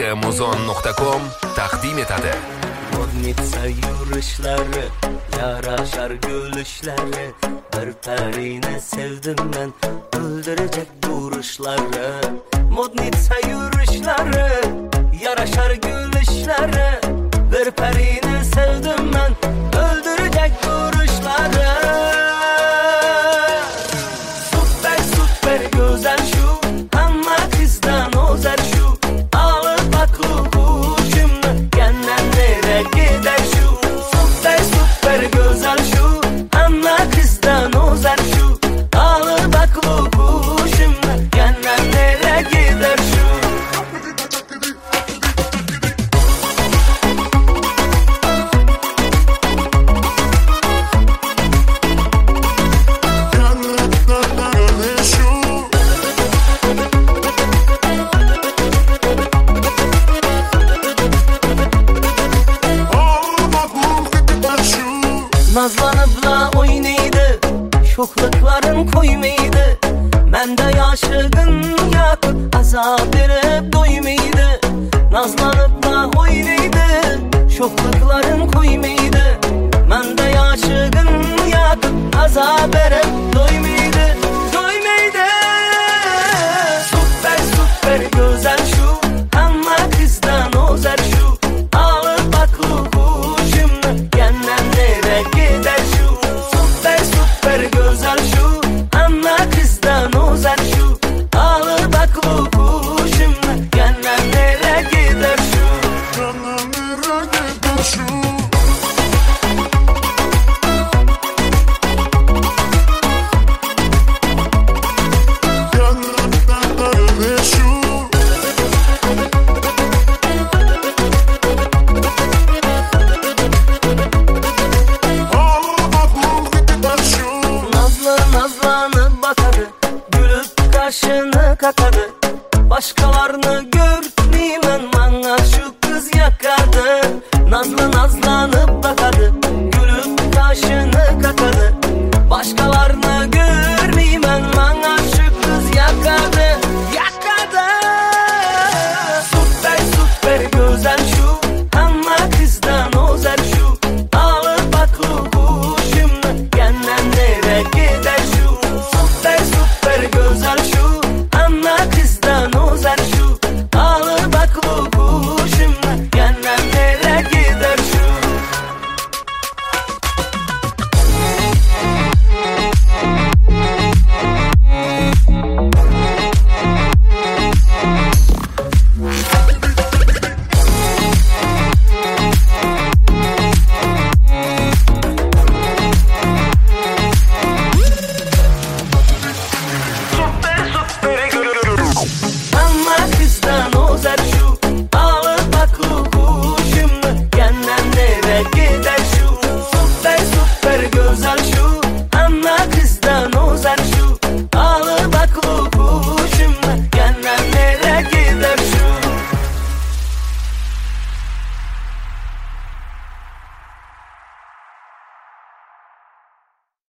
muzon.com taqdim etadi. Modnitsa yurishlari, yarashar gülüşleri, bir parini sevdim ben, öldürecek duruşları. Modnitsa yurishleri, yarashar gülüşleri, bir parini sevdim ben, öldürecek duruşları. Süper süper güzel şu, ama kızdan özel şu, alıp aklı kuşumla genden nereye gider şu. Süper süper güzel şu, ama kızdan özel şu, alıp aklı kuşumla genden nereye gider şu. Nazlanıpla oynaydı, şoklıkların koymaydı. Mende yaşıgın yakıp azap verip doymaydı. Nazlanıpla oynaydı, şoklıkların koymaydı. Mende yaşıgın yakıp azap verip doymaydı. Doymaydı. Süper süper güzel şu, ama kızdan özel şu, alıp aklı kuşumla genden nereye gider şu. Süper süper güzel şu, ama kızdan özel şu, alıp aklı kuşumla genden nereye gider şu. Genden nereye gider şu. Nazlanıp bakadı, gülüp kaşını kakadı. Başkalarını görmeymen, bana şu kız yakadı. Nazlanıp bakadı, gülüp kaşını kakadı. Başkalarını görmeymen, bana şu kız yakadı. Yakadı. Süper süper güzel şu, ama kızdan özel şu, alıp aklı kuşumla genden nereye gider şu. Süper süper güzel şu, ama kızdan özel şu, alıp aklı kuşumla genden nereye gider şu. Ama kızdan özel şu,